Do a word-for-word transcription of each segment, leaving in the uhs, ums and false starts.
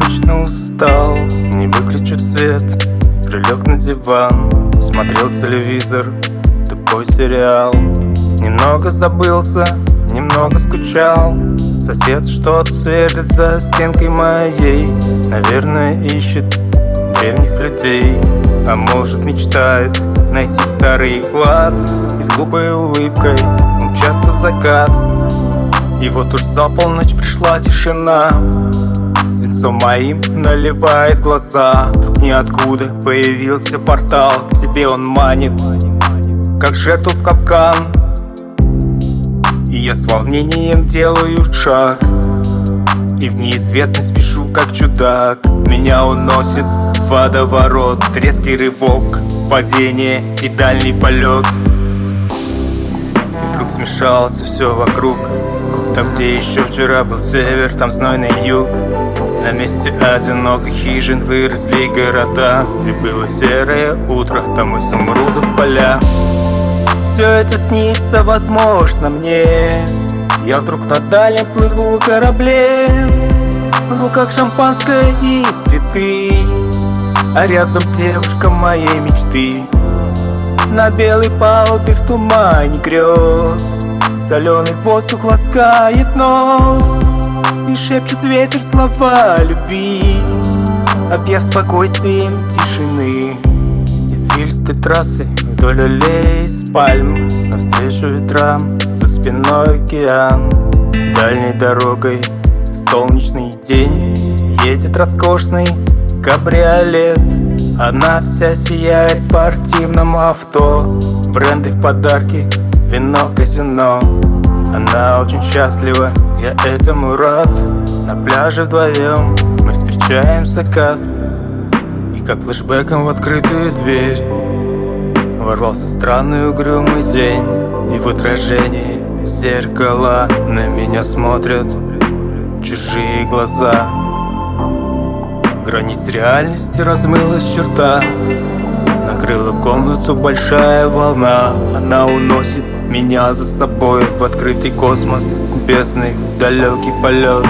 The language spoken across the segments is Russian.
обычно устал, не выключив свет, прилег на диван, смотрел телевизор, тупой сериал. Немного забылся, немного скучал. Сосед что-то сверлит за стенкой моей. Наверное, ищет древних людей, а может мечтает найти старый клад и с глупой улыбкой умчаться в закат. И вот уж за полночь пришла тишина, свинцом моим наливает глаза. Вдруг ниоткуда появился портал, к себе он манит, как жертву в капкан. И я с волнением делаю шаг, и в неизвестность спешу, как чудак. Меня уносит водоворот, резкий рывок, падение и дальний полет. И вдруг смешалось все вокруг. Там, где еще вчера был север, там знойный юг. На месте одиноких хижин выросли города. Где было серое утро, там изумрудов поля. Все это снится, возможно, мне. Я вдруг на дальнем плыву корабле. В руках шампанское и цветы, а рядом девушка моей мечты. На белой палубе в тумане грез соленый воздух ласкает нос, и шепчет ветер слова любви, объяв спокойствием тишины. Извилистой трассой вдоль аллеи с пальм, навстречу ветрам, за спиной океан. Дальней дорогой в солнечный день едет роскошный кабриолет. Она вся сияет в спортивном авто, бренды в подарки, вино, казино. Она очень счастлива, я этому рад. На пляже вдвоем мы встречаем закат. И как флешбеком в открытую дверь ворвался странный угрюмый день. И в отражении зеркала на меня смотрят чужие глаза. Границ реальности размылась черта, накрыла комнату большая волна. Она уносит меня за собой в открытый космос, бездны, в далекий полет.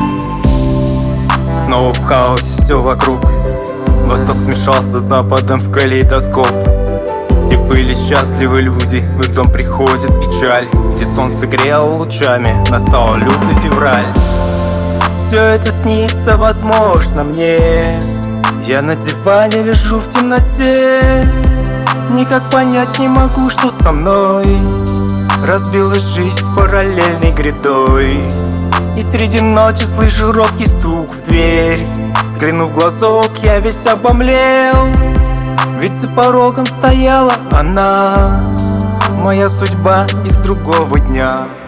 И снова в хаосе все вокруг. Восток смешался с западом в калейдоскоп. Где были счастливы люди, в их дом приходит печаль. Где солнце грело лучами, настал лютый февраль. Все это снится, возможно, мне. Я на диване лежу в темноте, никак понять не могу, что со мной. Разбилась жизнь с параллельной грядой, и среди ночи слышу робкий стук в дверь. Взглянув в глазок, я весь обомлел, ведь за порогом стояла она, моя судьба из другого дня.